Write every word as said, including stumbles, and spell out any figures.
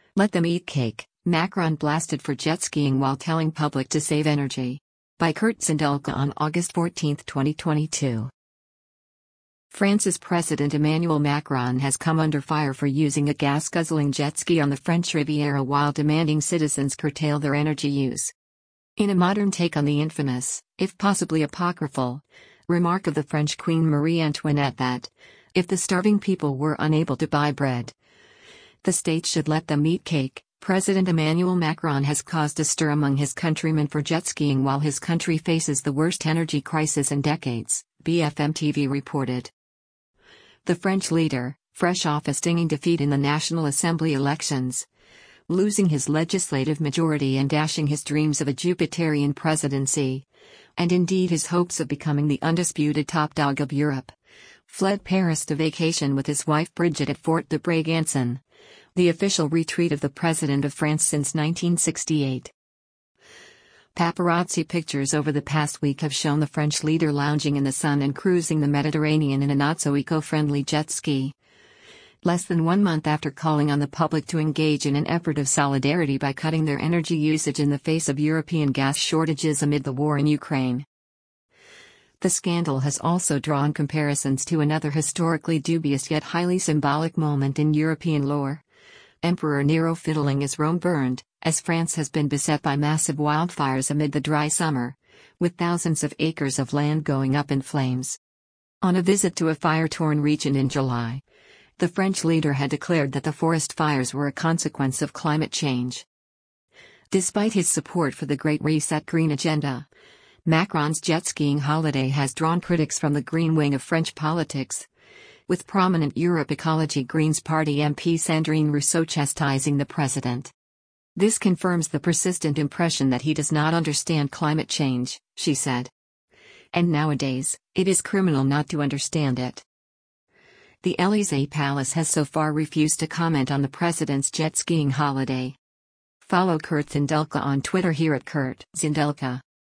Let them eat cake, Macron blasted for jet skiing while telling public to save energy. By Kurt Zindelka on August fourteenth, twenty twenty-two. France's President Emmanuel Macron has come under fire for using a gas-guzzling jet ski on the French Riviera while demanding citizens curtail their energy use. In a modern take on the infamous, if possibly apocryphal, remark of the French Queen Marie Antoinette that, if the starving people were unable to buy bread, the state should let them eat cake, President Emmanuel Macron has caused a stir among his countrymen for jet skiing while his country faces the worst energy crisis in decades, B F M T V reported. The French leader, fresh off a stinging defeat in the National Assembly elections, losing his legislative majority and dashing his dreams of a Jupiterian presidency, and indeed his hopes of becoming the undisputed top dog of Europe, fled Paris to vacation with his wife Brigitte at Fort de Brégançon, the official retreat of the President of France since nineteen sixty-eight. Paparazzi pictures over the past week have shown the French leader lounging in the sun and cruising the Mediterranean in a not-so-eco-friendly jet ski. Less than one month after calling on the public to engage in an effort of solidarity by cutting their energy usage in the face of European gas shortages amid the war in Ukraine. The scandal has also drawn comparisons to another historically dubious yet highly symbolic moment in European lore. Emperor Nero fiddling as Rome burned, as France has been beset by massive wildfires amid the dry summer, with thousands of acres of land going up in flames. On a visit to a fire-torn region in July, the French leader had declared that the forest fires were a consequence of climate change. Despite his support for the Great Reset Green agenda, Macron's jet skiing holiday has drawn critics from the green wing of French politics, with prominent Europe Ecology Greens Party M P Sandrine Rousseau chastising the president. This confirms the persistent impression that he does not understand climate change, she said. And nowadays, it is criminal not to understand it. The Élysée Palace has so far refused to comment on the president's jet skiing holiday. Follow Kurt Zindelka on Twitter here at Kurt Zindelka.